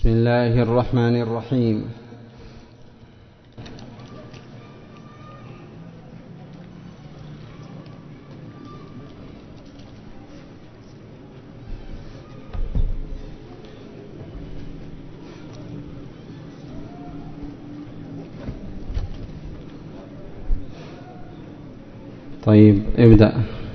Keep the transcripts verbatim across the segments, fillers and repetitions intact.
بسم الله الرحمن الرحيم. طيب ابدأ.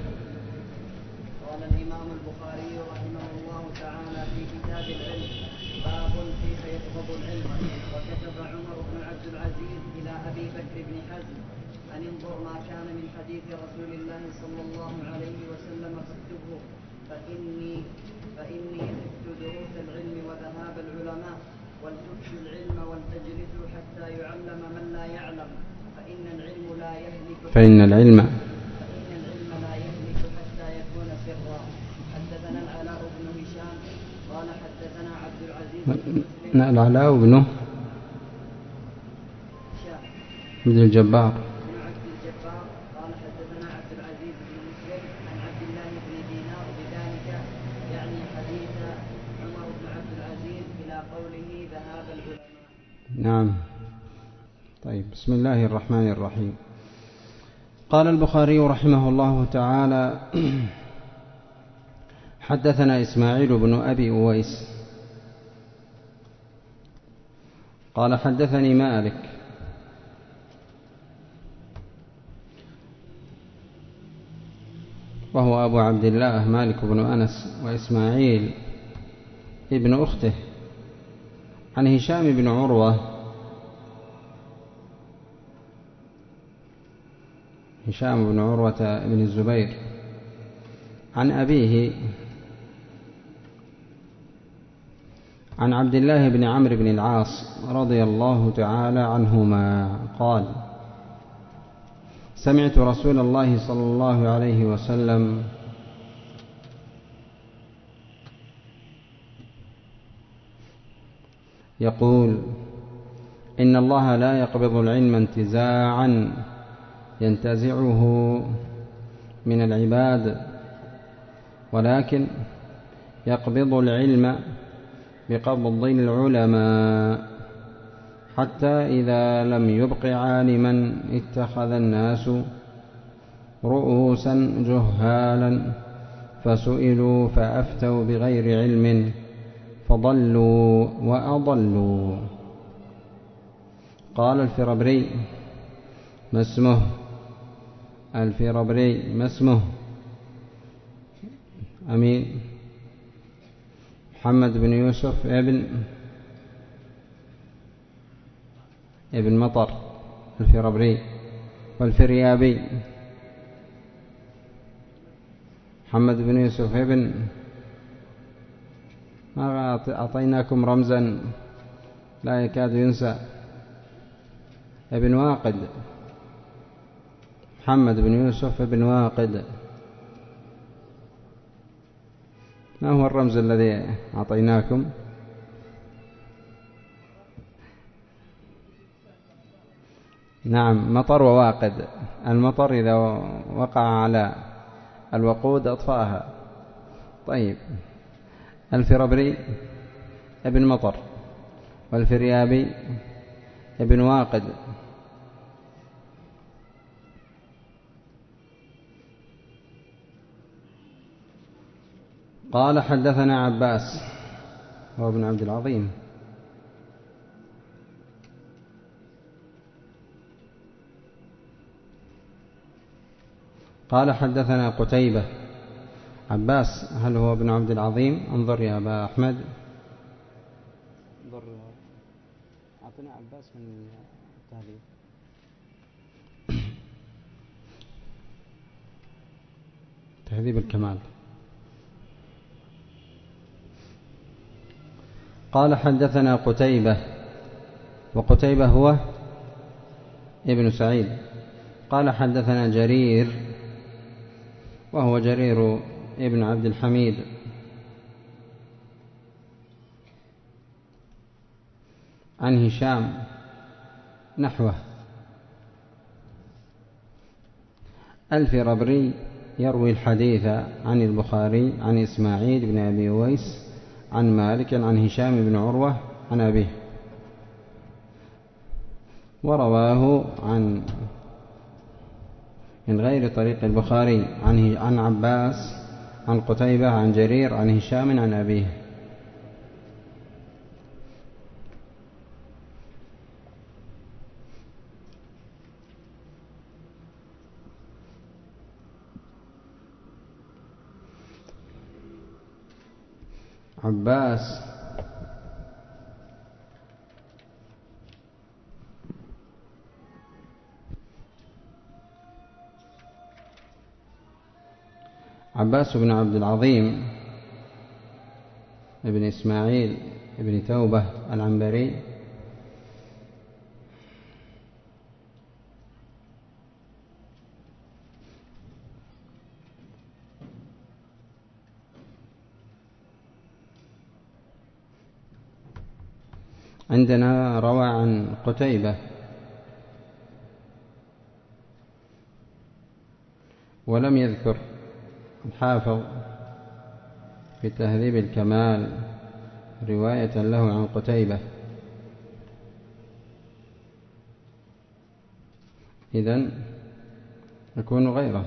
قال الإمام البخاري رحمه الله تعالى في كتاب العلم: باب كيف يقبض العلم. وكتب عمر بن عبد العزيز إلى أبي بكر بن حزم أن انظر ما كان من حديث رسول الله صلى الله عليه وسلم فاكتبه، فإني فإني خفت دروس العلم وذهاب العلماء، ولتكفوا العلم ولتجلسوا حتى يعلم من لا يعلم، فإن العلم لا يهلك فإن العلم حدثنا العلاء بن هشام قال حدثنا عبد العزيز بن مسلم العلاء بن بن الجبار بن عبد الجبار قال حدثنا عبد العزيز بن مسلم عن عبد الله بن دينار بذلك، يعني حديث عمر بن عبد العزيز إلى قوله ذهاب العلماء. نعم. طيب، بسم الله الرحمن الرحيم. قال البخاري رحمه الله تعالى: حدثنا إسماعيل بن أبي أويس قال حدثني مالك وهو أبو عبد الله مالك بن أنس وإسماعيل ابن أخته، عن هشام بن عروة هشام بن عروة بن الزبير عن أبيه عن عبد الله بن عمرو بن العاص رضي الله تعالى عنهما قال: سمعت رسول الله صلى الله عليه وسلم يقول: إن الله لا يقبض العلم انتزاعا ينتزعه من العباد، ولكن يقبض العلم بقبض العلماء، حتى إذا لم يبق عالما اتخذ الناس رؤوسا جهالا فسئلوا فأفتوا بغير علم فضلوا وأضلوا. قال الفربري: ما اسمه؟ الفربري ما اسمه؟ أمين محمد بن يوسف ابن ابن مطر الفربري. والفريابي محمد بن يوسف ابن، ما أعطيناكم رمزا لا يكاد ينسى، ابن واقد، محمد بن يوسف ابن واقد. ما هو الرمز الذي أعطيناكم؟ نعم، مطر وواقد. المطر إذا وقع على الوقود أطفأها. طيب، الفربري ابن مطر، والفريابي ابن واقد. قال حدثنا عباس هو ابن عبد العظيم قال حدثنا قتيبة. عباس هل هو ابن عبد العظيم؟ انظر يا أبا أحمد، انظر، أعطنا عباس من التهذيب. تهذيب الكمال. قال حدثنا قتيبة، وقتيبة هو ابن سعيد. قال حدثنا جرير، وهو جرير ابن عبد الحميد، عن هشام نحوه. الفربري يروي الحديث عن البخاري عن إسماعيل بن أبي أويس عن مالك عن هشام بن عروة عن أبيه، ورواه عن من غير طريق البخاري عن عباس عن قتيبة عن جرير عن هشام عن أبيه. عباس عباس بن عبد العظيم ابن إسماعيل ابن توبة العنبري عندنا روى عن قتيبة ولم يذكر الحافظ في تهذيب الكمال رواية له عن قتيبة، إذن يكون غيره.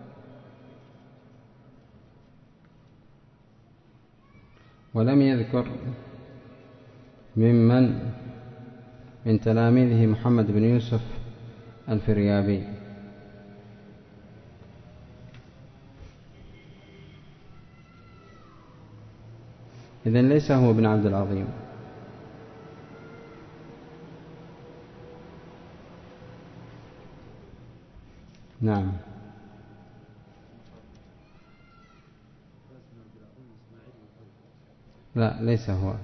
ولم يذكر ممن من تلاميذه محمد بن يوسف الفريابي. إذن ليس هو ابن عبد العظيم. نعم. لا ليس هو،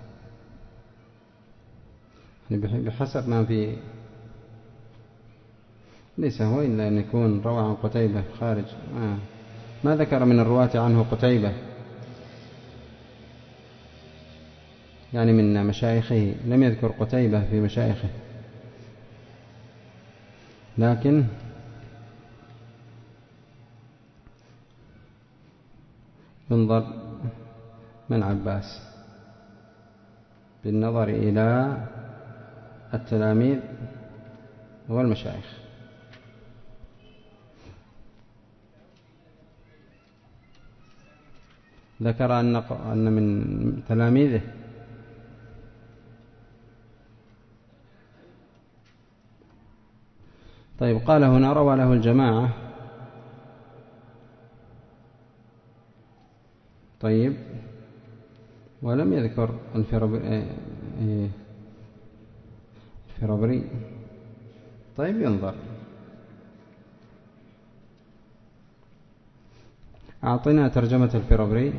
بحسب ما في ليس هو إلا أن يكون روى عن قتيبة خارج. آه. ما ذكر من الرواة عنه قتيبة، يعني من مشايخه، لم يذكر قتيبة في مشايخه، لكن ينظر من عباس بالنظر إلى التلاميذ والمشايخ. ذكر أن من تلاميذه طيب. قال هنا روى له الجماعة. طيب، ولم يذكر الفرابري. طيب ينظر. أعطنا ترجمة الفرابري.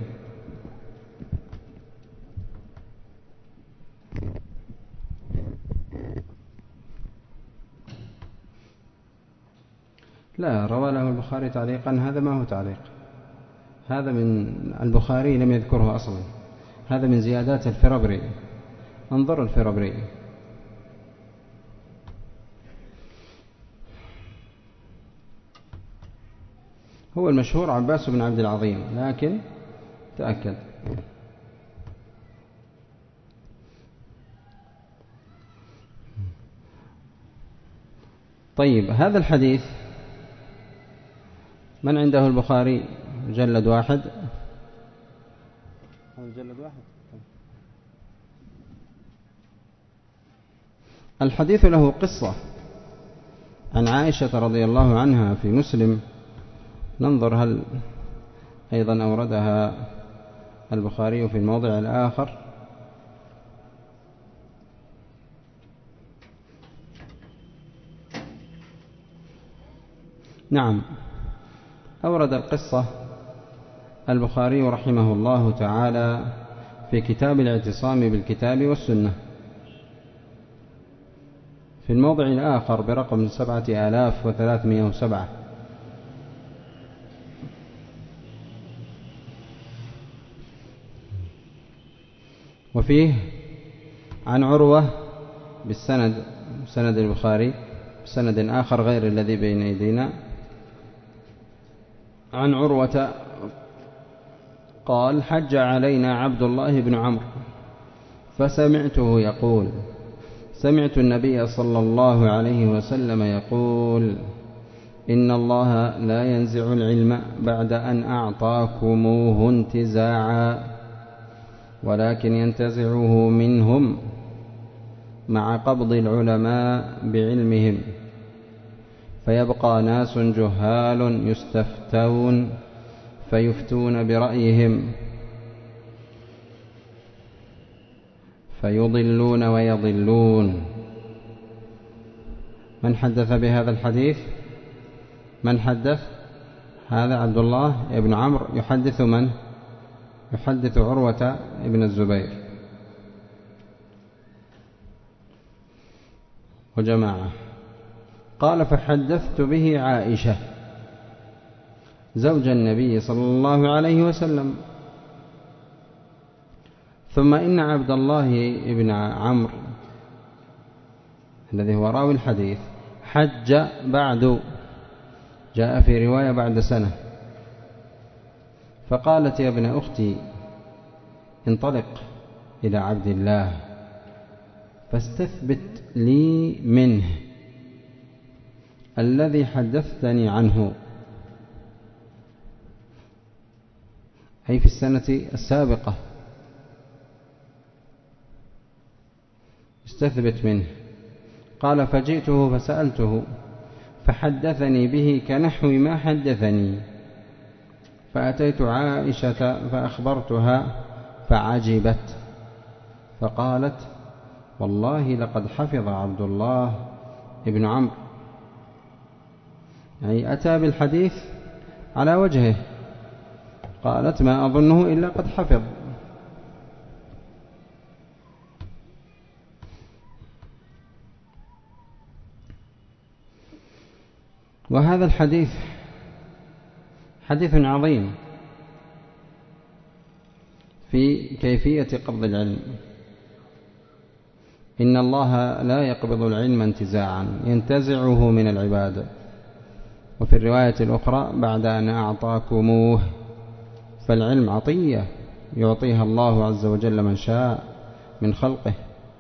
لا، روى له البخاري تعليقا. هذا ما هو تعليق، هذا من البخاري لم يذكره أصلا، هذا من زيادات الفرابري. انظر الفرابري. هو المشهور عباس بن عبد العظيم، لكن تأكد. طيب، هذا الحديث من عنده البخاري مجلد واحد؟ مجلد واحد. الحديث له قصة عن عائشة رضي الله عنها في مسلم. ننظر هل أيضا أوردها البخاري في الموضع الآخر. نعم، أورد القصة البخاري رحمه الله تعالى في كتاب الاعتصام بالكتاب والسنة في الموضع الآخر برقم سبعة آلاف وثلاثمائة وسبعة. وفيه عن عروة بالسند، سند البخاري بسند آخر غير الذي بين أيدينا، عن عروة قال: حج علينا عبد الله بن عمرو فسمعته يقول سمعت النبي صلى الله عليه وسلم يقول إن الله لا ينزع العلم بعد أن أعطاكموه انتزاعا ولكن ينتزعه منهم مع قبض العلماء بعلمهم فيبقى ناس جهال يستفتون فيفتون برأيهم فيضلون ويضلون. من حدث بهذا الحديث؟ من حدث؟ هذا عبد الله بن عمرو يحدث من؟ يحدث عروة بن الزبير وجماعة. قال فحدثت به عائشة زوج النبي صلى الله عليه وسلم. ثم إن عبد الله بن عمرو الذي هو راوي الحديث حج بعد، جاء في رواية بعد سنة، فقالت يا ابن أختي انطلق إلى عبد الله فاستثبت لي منه الذي حدثتني عنه، أي في السنة السابقة، استثبت منه. قال فجئته فسألته فحدثني به كنحو ما حدثني، فأتيت عائشة فأخبرتها فعجبت فقالت والله لقد حفظ عبد الله ابن عمرو، يعني أتى بالحديث على وجهه. قالت ما أظنه إلا قد حفظ. وهذا الحديث حديث عظيم في كيفية قبض العلم. إن الله لا يقبض العلم انتزاعا، ينتزعه من العباد. وفي الرواية الأخرى بعد أن أعطاكموه، فالعلم عطية يعطيها الله عز وجل من شاء من خلقه.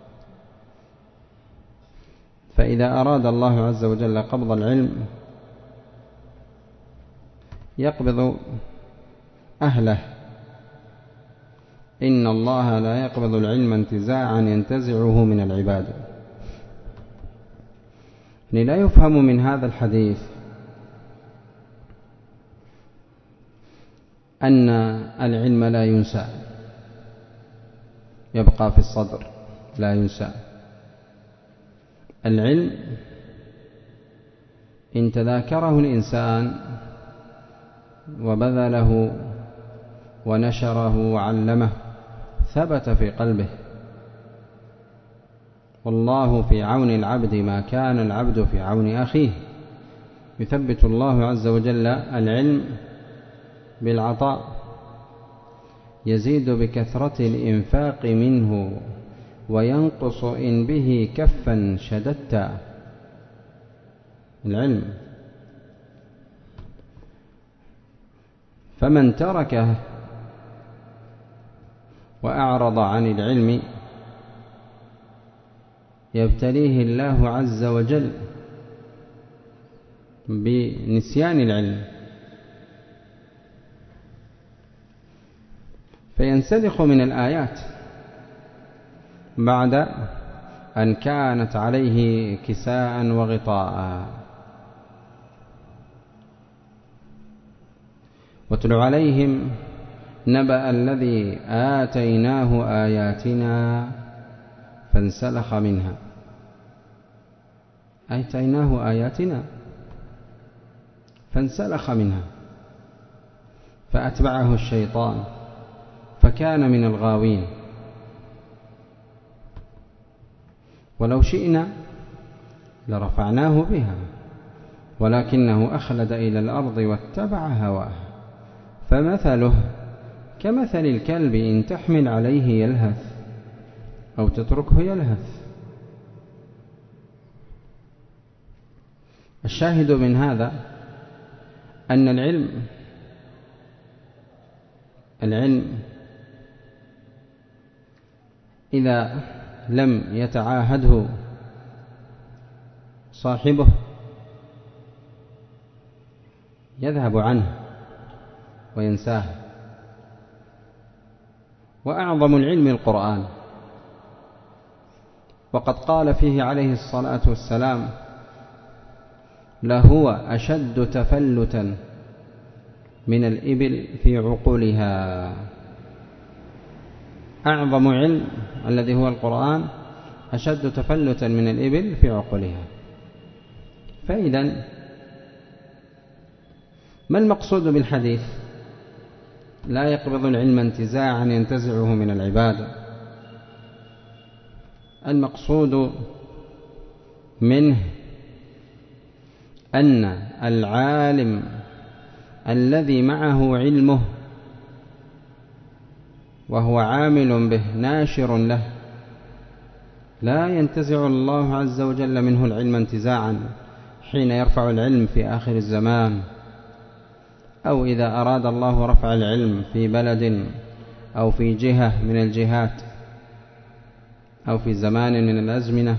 فإذا أراد الله عز وجل قبض العلم يقبض أهله. إن الله لا يقبض العلم انتزاعا ينتزعه من العباد. يعني لا يفهم من هذا الحديث أن العلم لا ينسى، يبقى في الصدر لا ينسى. العلم إن تذاكره الإنسان وبذله ونشره وعلمه ثبت في قلبه. والله في عون العبد ما كان العبد في عون أخيه. يثبت الله عز وجل العلم بالعطاء، يزيد بكثرة الإنفاق منه وينقص إن به كفا شددت. العلم فمن تركه وأعرض عن العلم يبتليه الله عز وجل بنسيان العلم، فينسلخ من الآيات بعد أن كانت عليه كساء وغطاء. واتل عليهم نبأ الذي آتيناه آياتنا فانسلخ منها. آتيناه آياتنا فانسلخ منها فأتبعه الشيطان فكان من الغاوين. ولو شئنا لرفعناه بها ولكنه أخلد إلى الأرض واتبع هواه فمثله كمثل الكلب إن تحمل عليه يلهث أو تتركه يلهث. الشاهد من هذا أن العلم العلم إذا لم يتعاهده صاحبه يذهب عنه وينساه. وأعظم العلم القرآن، وقد قال فيه عليه الصلاة والسلام: لهو أشد تفلتا من الإبل في عقولها. أعظم علم الذي هو القرآن أشد تفلتا من الإبل في عقولها. فإذا ما المقصود بالحديث؟ لا يقبض العلم انتزاعا ينتزعه من العباد. المقصود منه أن العالم الذي معه علمه وهو عامل به ناشر له لا ينتزع الله عز وجل منه العلم انتزاعا حين يرفع العلم في آخر الزمان، أو إذا أراد الله رفع العلم في بلد أو في جهة من الجهات أو في زمان من الأزمنة.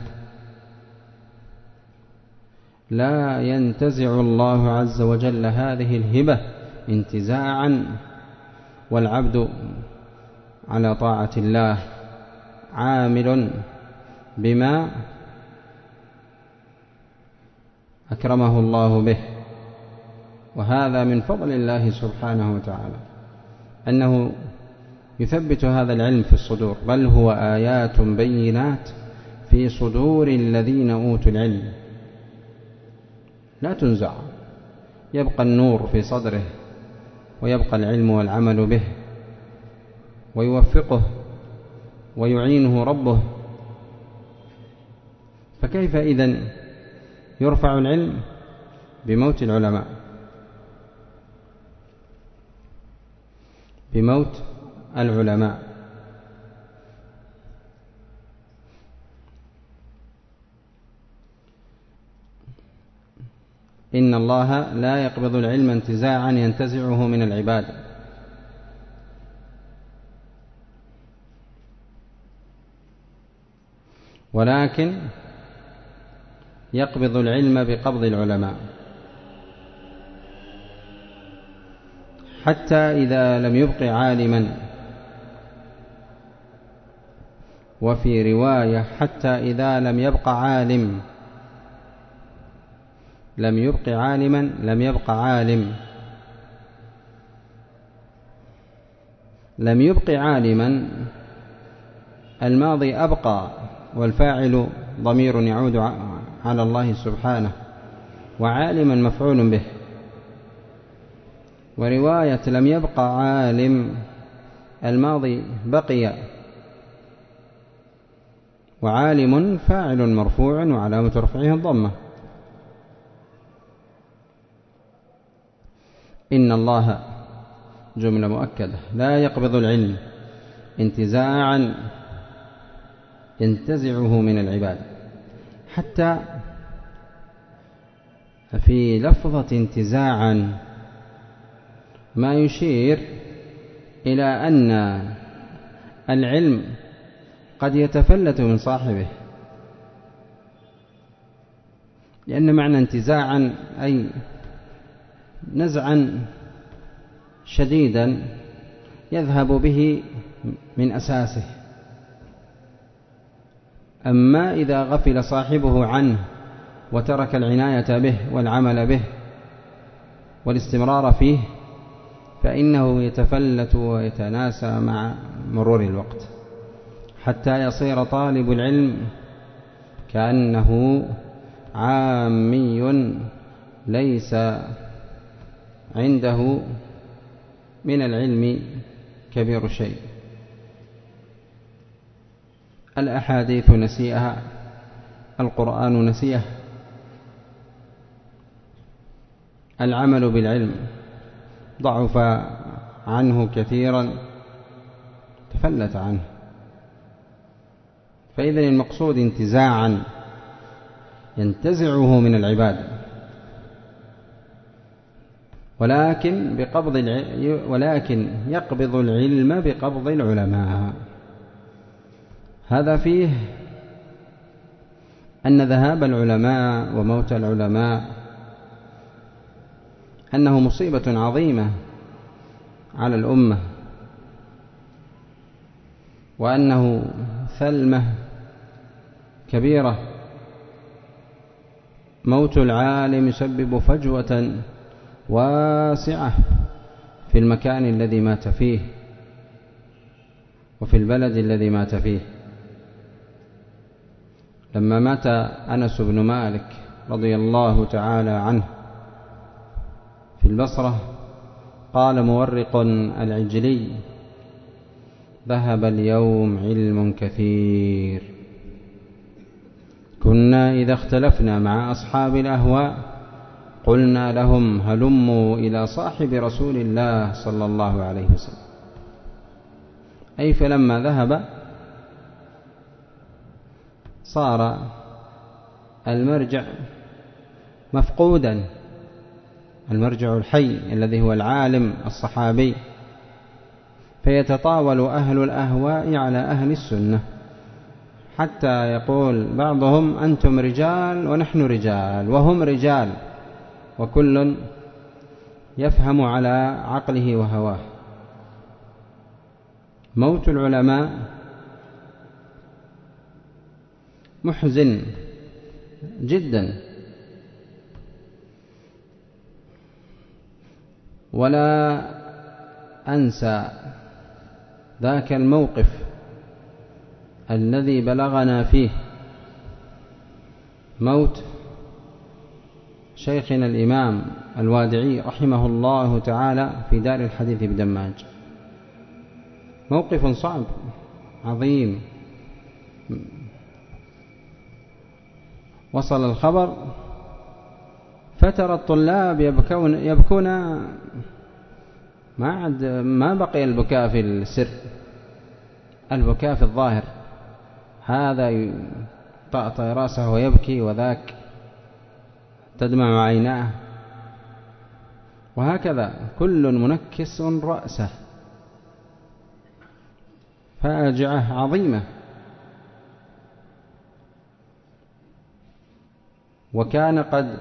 لا ينتزع الله عز وجل هذه الهبة انتزاعا، والعبد على طاعة الله عامل بما أكرمه الله به. وهذا من فضل الله سبحانه وتعالى أنه يثبت هذا العلم في الصدور، بل هو آيات بينات في صدور الذين أوتوا العلم. لا تنزع، يبقى النور في صدره ويبقى العلم والعمل به، ويوفقه ويعينه ربه. فكيف إذن يرفع العلم؟ بموت العلماء، بموت العلماء. إن الله لا يقبض العلم انتزاعا ينتزعه من العباد. ولكن يقبض العلم بقبض العلماء، حتى إذا لم يبق عالما، وفي رواية حتى إذا لم يبق عالم، لم يبق عالما لم يبق عالم لم يبق عالما الماضي أبقى، والفاعل ضمير يعود على الله سبحانه، وعالما مفعول به. ورواية لم يبق عالم الماضي بقي، وعالم فاعل مرفوع وعلامة رفعه الضمة. إن الله جملة مؤكدة لا يقبض العلم انتزاعا ينتزعه من العباد. حتى في لفظة انتزاعا ما يشير إلى أن العلم قد يتفلت من صاحبه، لأن معنى انتزاعا أي نزعا شديدا يذهب به من أساسه. أما إذا غفل صاحبه عنه وترك العناية به والعمل به والاستمرار فيه فإنه يتفلت ويتناسى مع مرور الوقت، حتى يصير طالب العلم كأنه عامي ليس عنده من العلم كبير شيء. الأحاديث نسيئها، القرآن نسيه، العمل بالعلم ضعف عنه كثيرا، تفلت عنه. فإذا المقصود انتزاعا ينتزعه من العباد، ولكن بقبض ولكن يقبض العلم بقبض العلماء. هذا فيه أن ذهاب العلماء وموت العلماء أنه مصيبة عظيمة على الأمة، وأنه ثلمة كبيرة. موت العالم يسبب فجوة واسعة في المكان الذي مات فيه وفي البلد الذي مات فيه. لما مات أنس بن مالك رضي الله تعالى عنه في البصرة قال مورق العجلي: ذهب اليوم علم كثير، كنا إذا اختلفنا مع أصحاب الأهواء قلنا لهم هلموا إلى صاحب رسول الله صلى الله عليه وسلم. أي فلما ذهب صار المرجع مفقودا، المرجع الحي الذي هو العالم الصحابي، فيتطاول أهل الأهواء على أهل السنة، حتى يقول بعضهم أنتم رجال ونحن رجال، وهم رجال، وكل يفهم على عقله وهواه. موت العلماء محزن جدا، ولا أنسى ذاك الموقف الذي بلغنا فيه موت شيخنا الإمام الوادعي رحمه الله تعالى في دار الحديث بدماج. موقف صعب عظيم. وصل الخبر فترى الطلاب يبكون يبكون ما عد ما بقي البكاء في السر، البكاء في الظاهر، هذا يطأطئ رأسه ويبكي وذاك تدمع عيناه، وهكذا كل منكس رأسه. فاجعة عظيمة. وكان قد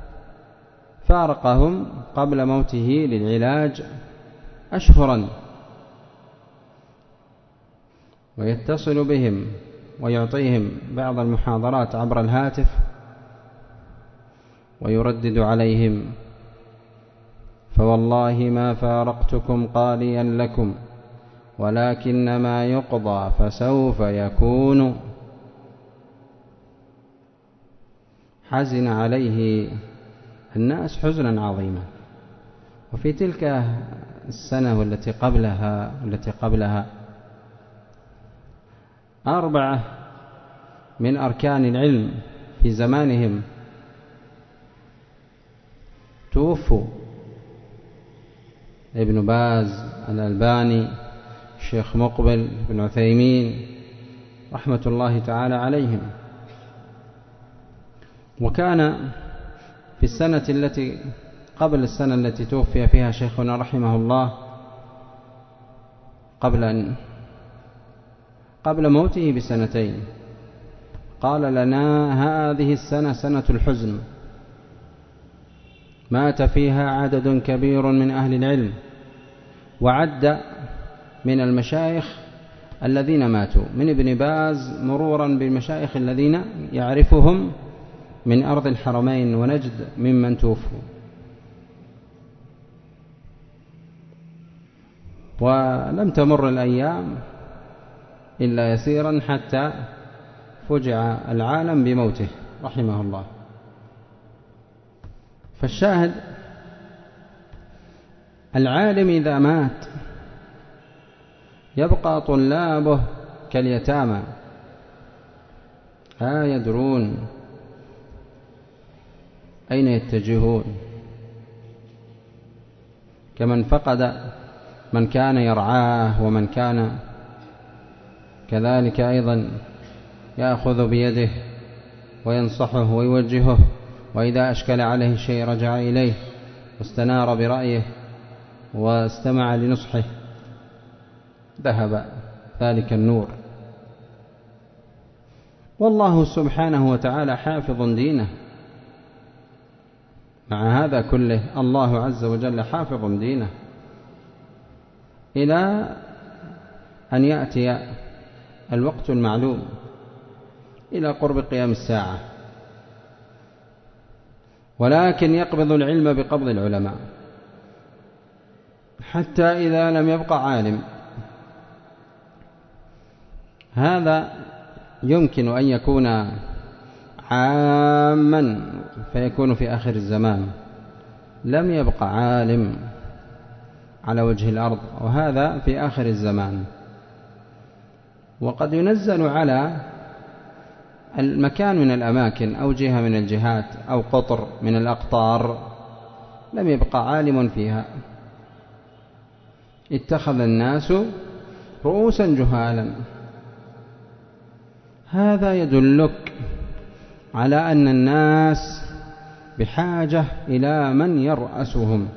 فارقهم قبل موته للعلاج أشهرا، ويتصل بهم ويعطيهم بعض المحاضرات عبر الهاتف ويردد عليهم: فوالله ما فارقتكم قاليا لكم، ولكن ما يقضى فسوف يكون. حزن عليه الناس حزنا عظيما. وفي تلك السنة والتي قبلها والتي قبلها أربعة من أركان العلم في زمانهم توفوا: ابن باز، الألباني، الشيخ مقبل بن عثيمين رحمة الله تعالى عليهم. وكان في السنة التي قبل السنة التي توفي فيها شيخنا رحمه الله، قبل أن قبل موته بسنتين، قال لنا: هذه السنة سنة الحزن، مات فيها عدد كبير من أهل العلم. وعد من المشايخ الذين ماتوا من ابن باز مرورا بالمشايخ الذين يعرفهم من أرض الحرمين ونجد ممن توفوا. ولم تمر الأيام إلا يسيرا حتى فجع العالم بموته رحمه الله. فالشاهد: العالم إذا مات يبقى طلابه كاليتامى لا يدرون أين يتجهون، كمن فقد من كان يرعاه ومن كان كذلك أيضا يأخذ بيده وينصحه ويوجهه، وإذا أشكل عليه شيء رجع إليه واستنار برأيه واستمع لنصحه، ذهب ذلك النور. والله سبحانه وتعالى حافظ دينه. مع هذا كله الله عز وجل حافظ دينه إلى أن يأتي الوقت المعلوم، إلى قرب قيام الساعة، ولكن يقبض العلم بقبض العلماء حتى إذا لم يبقى عالم. هذا يمكن أن يكون عاما فيكون في آخر الزمان، لم يبقى عالم على وجه الأرض، وهذا في آخر الزمان. وقد ينزل على المكان من الأماكن أو جهة من الجهات أو قطر من الأقطار لم يبقى عالم فيها، اتخذ الناس رؤوسا جهالا. هذا يدلك على أن الناس بحاجة إلى من يرأسهم،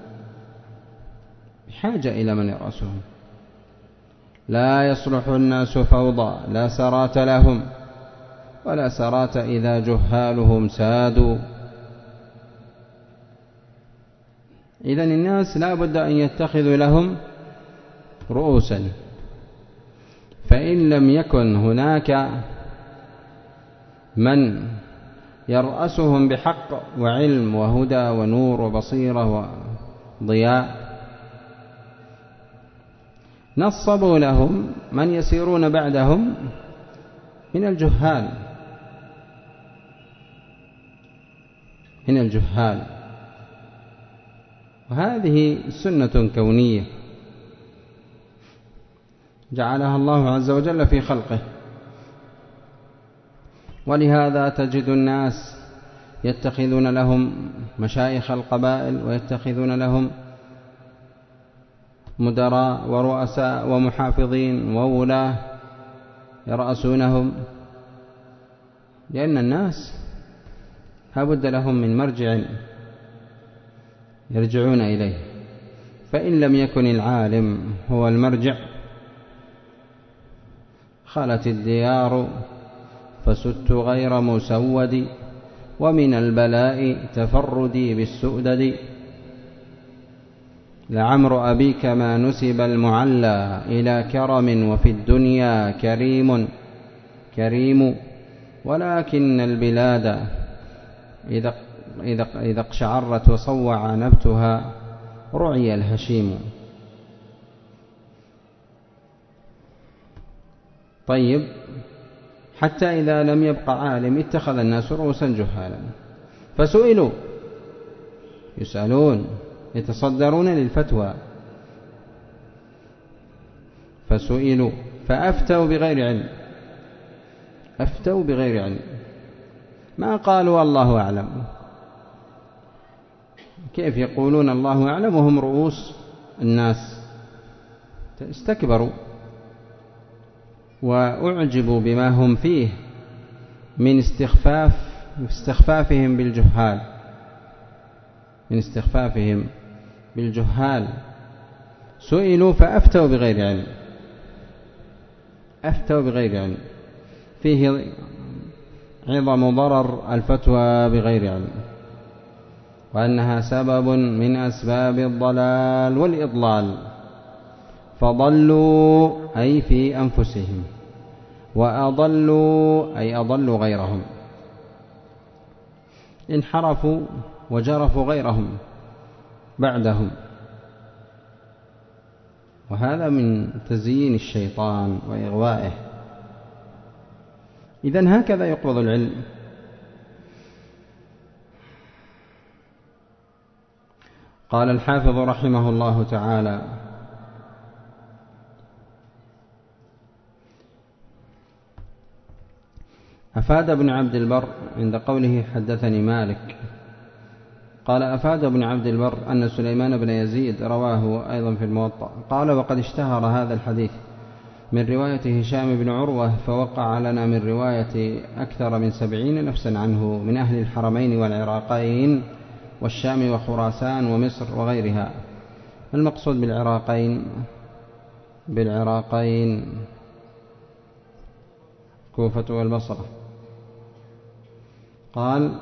بحاجة إلى من يرأسهم. لا يصلح الناس فوضى لا سرات لهم، ولا سرات إذا جهالهم سادوا. إذن الناس لا بد أن يتخذوا لهم رؤوسا، فإن لم يكن هناك من يرأسهم بحق وعلم وهدى ونور وبصيرة وضياء نصبوا لهم من يسيرون بعدهم من الجهال من الجهال وهذه سنة كونية جعلها الله عز وجل في خلقه. ولهذا تجد الناس يتخذون لهم مشايخ القبائل، ويتخذون لهم مدراء ورؤساء ومحافظين وولاة يرأسونهم، لأن الناس لابد لهم من مرجع يرجعون إليه. فإن لم يكن العالم هو المرجع خلت الديار فسدت غير مسود، ومن البلاء تفردي بالسؤدد. لعمر أبيك ما نسب المعلى إلى كرم، وفي الدنيا كريم كريم، ولكن البلاد إذا إذا إذا اقشعرت وصوع نبتها رعي الهشيم. طيب، حتى إذا لم يبقى عالم اتخذ الناس رؤوسا جهالا، فسئلوا يسألون يتصدرون للفتوى، فسئلوا فأفتوا بغير علم، أفتوا بغير علم، ما قالوا الله أعلم. كيف يقولون الله أعلم وهم رؤوس الناس؟ استكبروا وأعجبوا بما هم فيه من استخفاف استخفافهم بالجهال من استخفافهم بالجهال سئلوا فأفتوا بغير علم، أفتوا بغير علم. فيه عظم ضرر الفتوى بغير علم، وأنها سبب من أسباب الضلال والإضلال، فضلوا أي في أنفسهم، وأضلوا أي أضلوا غيرهم، انحرفوا وجرفوا غيرهم بعدهم. وهذا من تزيين الشيطان وإغوائه. إذن هكذا يقبض العلم. قال الحافظ رحمه الله تعالى: أفاد ابن عبد البر عند قوله حدثني مالك، قال أفاد ابن عبد البر أن سليمان بن يزيد رواه أيضا في الموطأ. قال: وقد اشتهر هذا الحديث من رواية هشام بن عروة، فوقع لنا من رواية أكثر من سبعين نفسا عنه من أهل الحرمين والعراقين والشام وخراسان ومصر وغيرها. المقصود بالعراقين بالعراقين كوفة والبصرة، قال: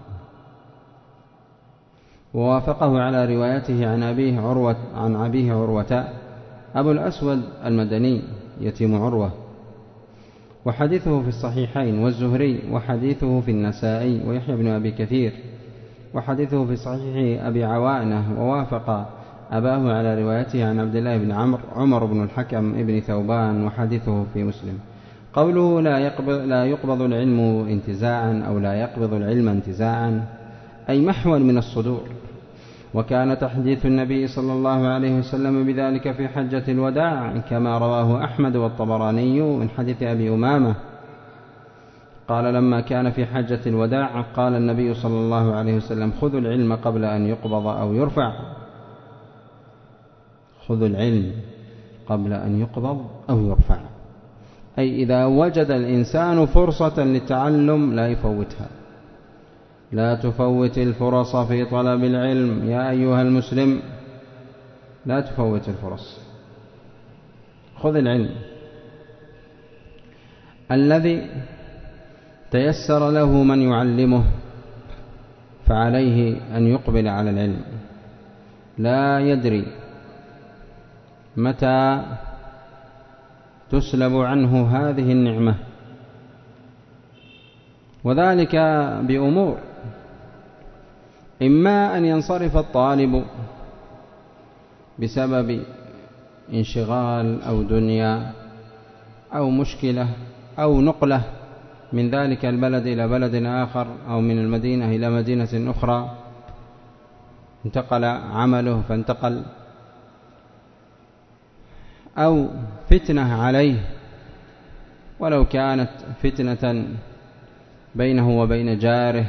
ووافقه على روايته عن أبيه عروة عن أبيه عروة أبو الأسود المدني يتيم عروة، وحديثه في الصحيحين، والزهري وحديثه في النسائي، ويحيى بن أبي كثير وحديثه في صحيح أبي عوانة، ووافق أباه على روايته عن عبد الله بن عمرو عمر بن الحكم ابن ثوبان، وحديثه في مسلم. قوله لا يقبض, لا يقبض العلم انتزاعا أو لا يقبض العلم انتزاعا أي محوا من الصدور. وكان تحديث النبي صلى الله عليه وسلم بذلك في حجة الوداع كما رواه أحمد والطبراني من حديث أبي أمامة قال: لما كان في حجة الوداع قال النبي صلى الله عليه وسلم: خذوا العلم قبل أن يقبض أو يرفع. خذوا العلم قبل أن يقبض أو يرفع، أي إذا وجد الإنسان فرصة للتعلم لا يفوتها. لا تفوت الفرص في طلب العلم يا أيها المسلم، لا تفوت الفرص. خذ العلم. الذي تيسر له من يعلمه فعليه أن يقبل على العلم، لا يدري متى تسلب عنه هذه النعمة، وذلك بأمور: إما أن ينصرف الطالب بسبب انشغال أو دنيا أو مشكلة أو نقلة من ذلك البلد إلى بلد آخر، أو من المدينة إلى مدينة أخرى، انتقل عمله فانتقل، أو فتنة عليه ولو كانت فتنة بينه وبين جاره،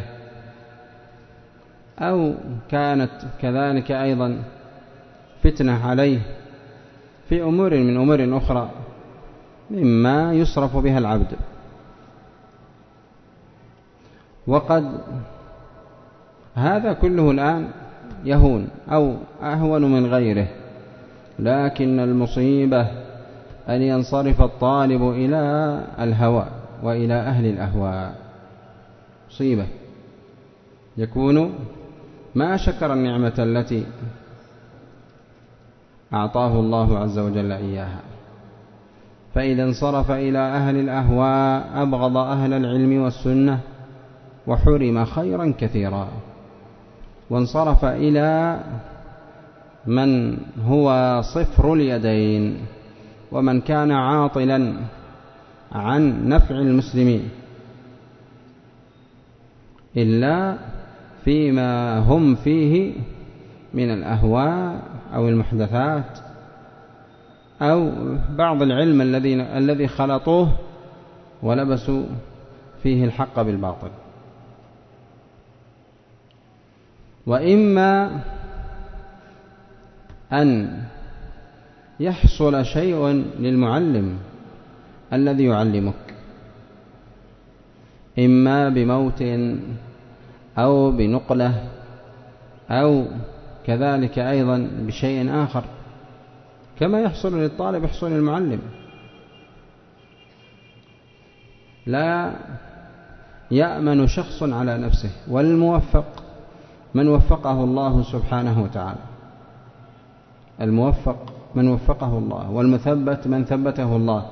أو كانت كذلك أيضا فتنة عليه في أمور من أمور أخرى مما يصرف بها العبد. وقد هذا كله الآن يهون أو أهون من غيره، لكن المصيبة أن ينصرف الطالب إلى الهوى وإلى أهل الأهواء. مصيبة، يكون ما شكر النعمة التي أعطاه الله عز وجل إياها، فإذا انصرف إلى أهل الأهواء أبغض أهل العلم والسنة وحرم خيرا كثيرا، وانصرف إلى من هو صفر اليدين ومن كان عاطلا عن نفع المسلمين إلا فيما هم فيه من الأهواء أو المحدثات أو بعض العلم الذي الذي خلطوه ولبسوا فيه الحق بالباطل. وإما أن يحصل شيء للمعلم الذي يعلمك، إما بموت أو بنقلة أو كذلك أيضا بشيء آخر، كما يحصل للطالب يحصل للمعلم. لا يأمن شخص على نفسه، والموفق من وفقه الله سبحانه وتعالى، الموفق من وفقه الله، والمثبت من ثبته الله.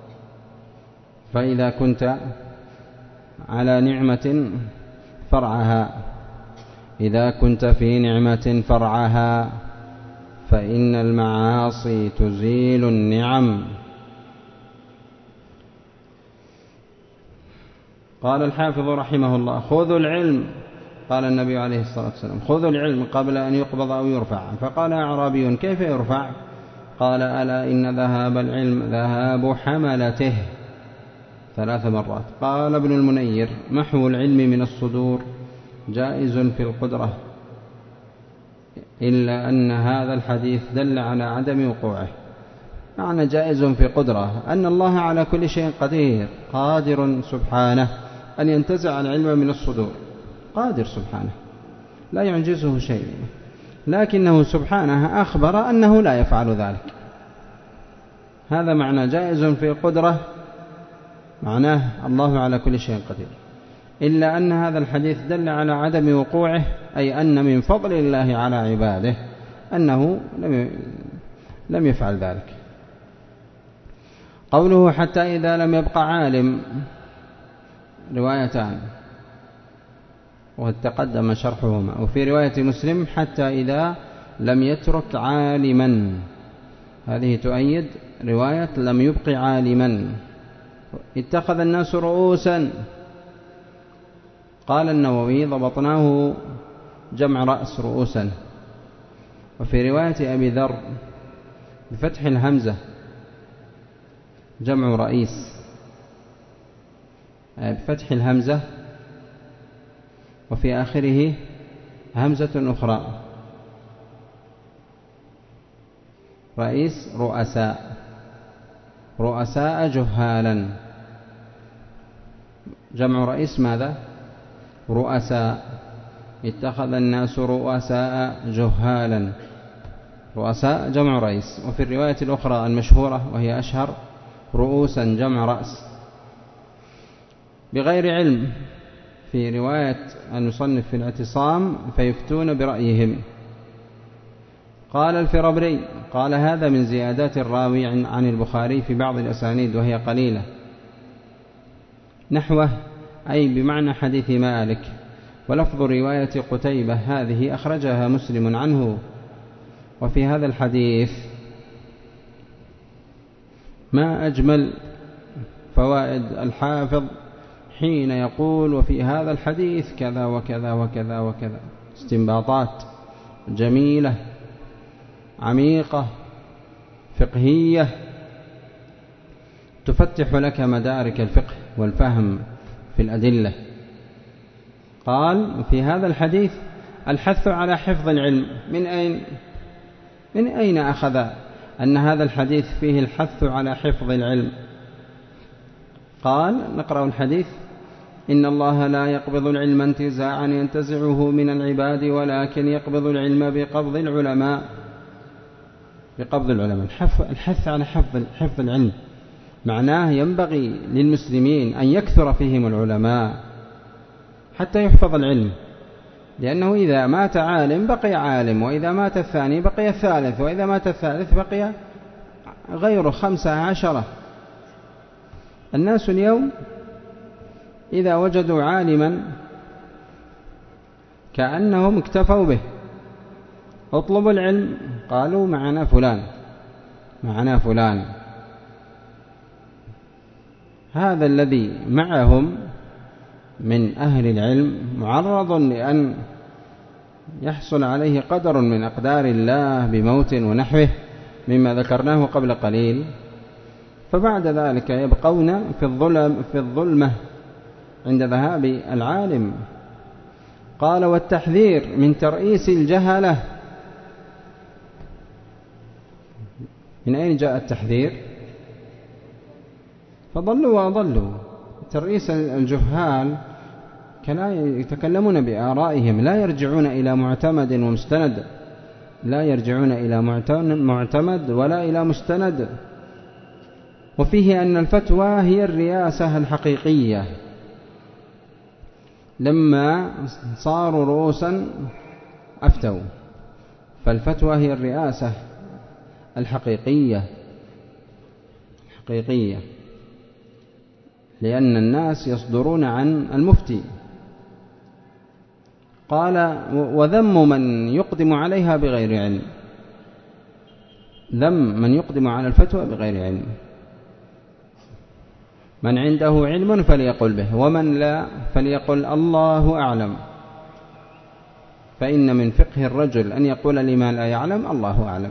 فإذا كنت على نعمة فرعها، إذا كنت في نعمة فرعها، فإن المعاصي تزيل النعم. قال الحافظ رحمه الله: خذوا العلم. قال النبي عليه الصلاة والسلام: خذوا العلم قبل أن يقبض أو يرفع. فقال أعرابي: كيف يرفع؟ قال: ألا إن ذهاب العلم ذهاب حملته، ثلاث مرات. قال ابن المنير: محو العلم من الصدور جائز في القدرة، إلا أن هذا الحديث دل على عدم وقوعه. معنى جائز في قدرة أن الله على كل شيء قدير، قادر سبحانه أن ينتزع العلم من الصدور، قادر سبحانه لا يعجزه شيء، لكنه سبحانه أخبر أنه لا يفعل ذلك. هذا معنى جائز في قدرة، معناه الله على كل شيء قدير. إلا أن هذا الحديث دل على عدم وقوعه، أي أن من فضل الله على عباده أنه لم يفعل ذلك. قوله حتى إذا لم يبقى عالم، روايتان وتقدم شرحهما. وفي رواية مسلم حتى إذا لم يترك عالما، هذه تؤيد رواية لم يبق عالما. اتخذ الناس رؤوسا، قال النووي ضبطناه جمع رأس رؤوسا. وفي رواية أبي ذر بفتح الهمزة جمع رئيس، بفتح الهمزة وفي آخره همزة أخرى، رئيس رؤساء، رؤساء جهالا. جمع رئيس ماذا؟ رؤساء. اتخذ الناس رؤساء جهالا، رؤساء جمع رئيس. وفي الرواية الأخرى المشهورة وهي أشهر رؤوسا جمع رأس. بغير علم في رواية المصنف في الاعتصام فيفتون برأيهم. قال الفرابري قال هذا من زيادات الراوي عن البخاري في بعض الأسانيد وهي قليلة، نحوه أي بمعنى حديث مالك. ولفظ رواية قتيبة هذه أخرجها مسلم عنه. وفي هذا الحديث ما أجمل فوائد الحافظ حين يقول وفي هذا الحديث كذا وكذا وكذا وكذا، استنباطات جميلة عميقة فقهية تفتح لك مدارك الفقه والفهم في الأدلة. قال في هذا الحديث الحث على حفظ العلم. من أين من أين أخذ أن هذا الحديث فيه الحث على حفظ العلم؟ قال نقرأ الحديث: إن الله لا يقبض العلم انتزاعا ينتزعه من العباد، ولكن يقبض العلم بقبض العلماء. بقبض العلماء، الحث على حفظ حفظ العلم معناه ينبغي للمسلمين أن يكثر فيهم العلماء حتى يحفظ العلم، لأنه إذا مات عالم بقي عالم، وإذا مات الثاني بقي الثالث، وإذا مات الثالث بقي غيره خمسة عشرة. الناس اليوم إذا وجدوا عالما كأنهم اكتفوا به. اطلبوا العلم قالوا معنا فلان معنا فلان. هذا الذي معهم من أهل العلم معرض لأن يحصل عليه قدر من أقدار الله بموت ونحوه مما ذكرناه قبل قليل، فبعد ذلك يبقون في الظلم في الظلمة عند ذهاب العالم. قال والتحذير من ترئيس الجهلة. من أين جاء التحذير؟ فضلوا وأضلوا. ترئيس الجهال كلا يتكلمون بآرائهم، لا يرجعون إلى معتمد ومستند، لا يرجعون إلى معتمد ولا إلى مستند. وفيه أن الفتوى هي الرياسة الحقيقية. لما صاروا رؤوسا أفتوا، فالفتوى هي الرئاسة الحقيقية حقيقية لأن الناس يصدرون عن المفتي. قال وذم من يقدم عليها بغير علم، ذم من يقدم على الفتوى بغير علم. من عنده علم فليقل به، ومن لا فليقل الله أعلم. فإن من فقه الرجل أن يقول لما لا يعلم الله أعلم.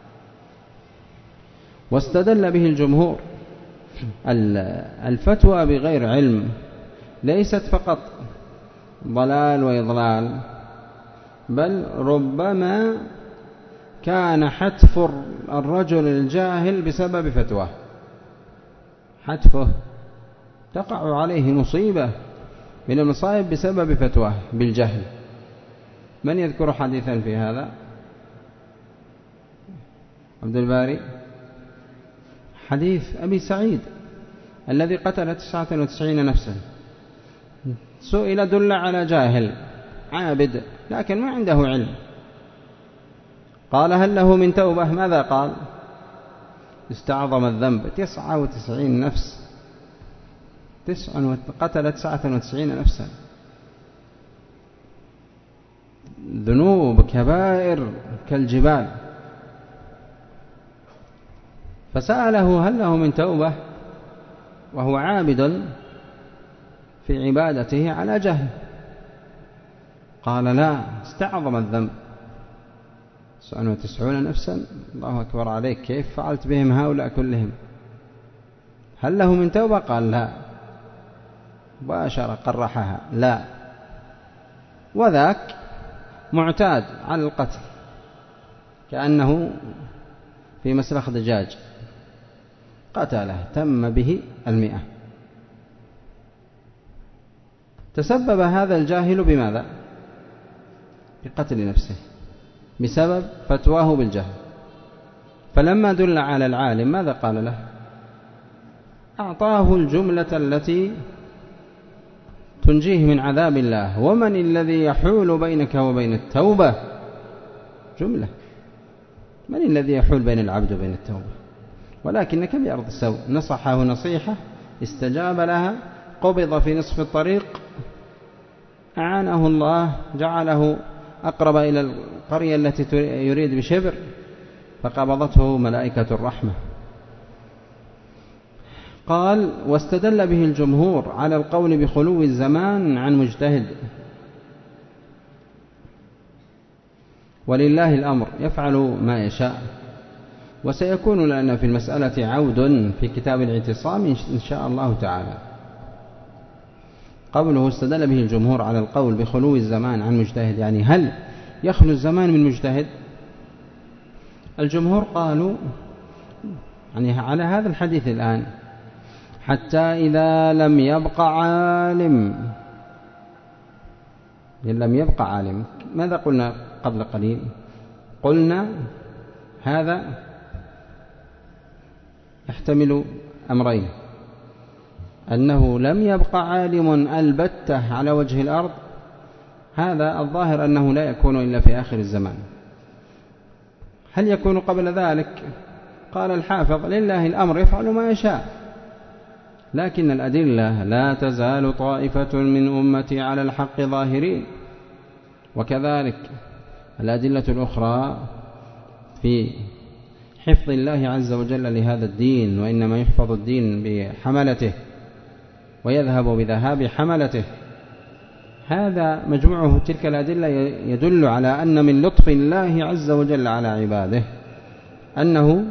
واستدل به الجمهور. الفتوى بغير علم ليست فقط ضلال وإضلال، بل ربما كان حتف الرجل الجاهل بسبب فتواه، حتفه تقع عليه مصيبة من المصائب بسبب فتواه بالجهل. من يذكر حديثا في هذا؟ عبد الباري. حديث أبي سعيد الذي قتل تسعة وتسعين نفسا، سئل دل على جاهل عابد لكن ما عنده علم، قال هل له من توبة؟ ماذا قال؟ استعظم الذنب. تسعة وتسعين نفس، تسعة قتل تسعة وتسعين نفسا، ذنوب كبائر كالجبال. فسأله هل له من توبة وهو عابد في عبادته على جهل، قال لا، استعظم الذنب. تسعة وتسعين نفسا، الله أكبر عليك، كيف فعلت بهم هؤلاء كلهم؟ هل له من توبة؟ قال لا، مباشرة قرحها لا. وذاك معتاد على القتل كأنه في مسلخ دجاج، قتله تم به المئة. تسبب هذا الجاهل بماذا؟ بقتل نفسه بسبب فتواه بالجهل. فلما دل على العالم ماذا قال له؟ أعطاه الجملة التي تنجيه من عذاب الله. ومن الذي يحول بينك وبين التوبة؟ جملة، من الذي يحول بين العبد وبين التوبة؟ ولكنك بأرض السوء. نصحه نصيحة استجاب لها، قبض في نصف الطريق، أعانه الله، جعله أقرب إلى القرية التي يريد بشبر، فقبضته ملائكة الرحمة. قال واستدل به الجمهور على القول بخلو الزمان عن مجتهد. ولله الأمر يفعل ما يشاء. وسيكون لنا في المسألة عود في كتاب الاعتصام إن شاء الله تعالى. قوله استدل به الجمهور على القول بخلو الزمان عن مجتهد، يعني هل يخلو الزمان من مجتهد؟ الجمهور قالوا يعني على هذا الحديث الآن حتى إذا لم يبقى عالم، لم يبقى عالم. ماذا قلنا قبل قليل؟ قلنا هذا يحتمل أمرين: أنه لم يبقى عالم البتة على وجه الأرض، هذا الظاهر أنه لا يكون إلا في آخر الزمان. هل يكون قبل ذلك؟ قال الحافظ لله الأمر يفعل ما يشاء، لكن الأدلة لا تزال طائفة من أمتي على الحق ظاهرين. وكذلك الأدلة الأخرى في حفظ الله عز وجل لهذا الدين، وإنما يحفظ الدين بحملته ويذهب بذهاب حملته. هذا مجموعه تلك الأدلة يدل على أن من لطف الله عز وجل على عباده أنه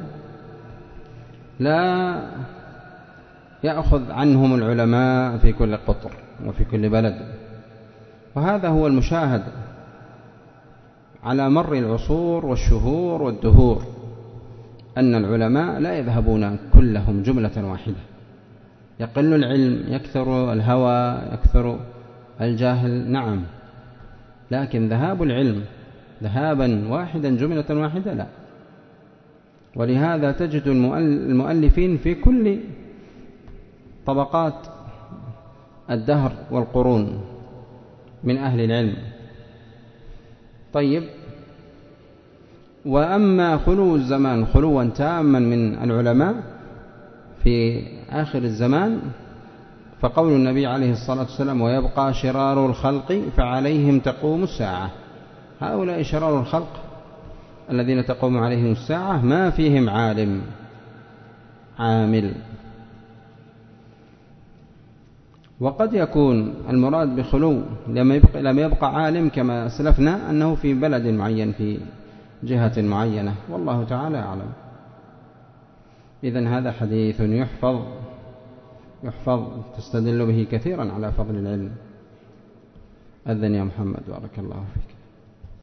لا يأخذ عنهم العلماء في كل قطر وفي كل بلد. وهذا هو المشاهد على مر العصور والشهور والدهور، أن العلماء لا يذهبون كلهم جملة واحدة. يقل العلم، يكثر الهوى، يكثر الجاهل، نعم، لكن ذهاب العلم ذهابا واحدا جملة واحدة لا. ولهذا تجد المؤلفين في كل طبقات الدهر والقرون من أهل العلم. طيب، وأما خلو الزمان خلوا تاما من العلماء في آخر الزمان، فقول النبي عليه الصلاة والسلام ويبقى شرار الخلق فعليهم تقوم الساعة. هؤلاء شرار الخلق الذين تقوم عليهم الساعة ما فيهم عالم عامل. وقد يكون المراد بخلو لما يبقى, لما يبقى عالم كما سلفنا أنه في بلد معين في جهة معينة، والله تعالى أعلم. إذن هذا حديث يحفظ يحفظ تستدل به كثيرا على فضل العلم. أذن يا محمد بارك الله فيك.